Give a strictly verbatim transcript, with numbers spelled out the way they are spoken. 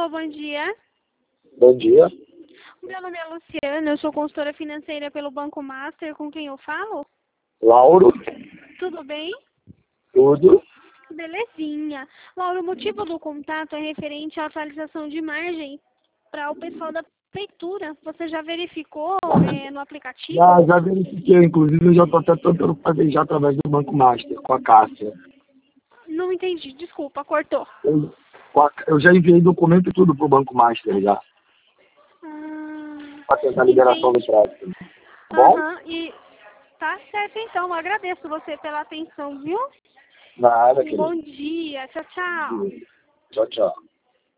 Alô, bom dia. Bom dia. Meu nome é Luciana, eu sou consultora financeira pelo Banco Master. Com quem eu falo? Lauro. Tudo bem? Tudo. Belezinha. Laura, o motivo do contato é referente à atualização de margem para o pessoal da prefeitura. Você já verificou é, no aplicativo? Já, já verifiquei, inclusive eu já estou até tentando fazer já através do Banco Master, com a Cássia. Não entendi, desculpa, cortou. Eu, com a- eu já enviei documento e tudo pro Banco Master já, Hum, para tentar a liberação do entendi. crédito. Tá bom? Aham, e tá certo então. Agradeço você pela atenção, viu? Nada, Um bom querido. dia. Tchau, tchau. Tchau, tchau.